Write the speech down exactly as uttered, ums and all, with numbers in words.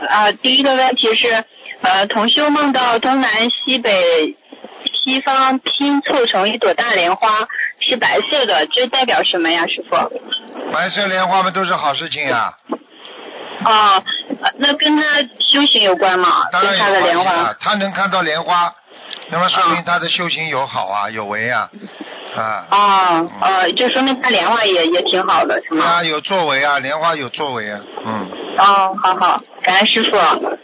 啊，第一个问题是，呃，同修梦到东南西北西方拼凑成一朵大莲花，是白色的，这代表什么呀，师傅？ 白色莲花们都是好事情呀。 哦，那跟他修行有关吗？ 当然跟他的有莲花。 关系了，他能看到莲花，那么说明他的修行有好啊，有为啊。啊。 哦，呃，就说明他莲花也也挺好的，是吗？ 啊，有作为啊，莲花有作为啊，嗯。 哦，好好，感恩师傅。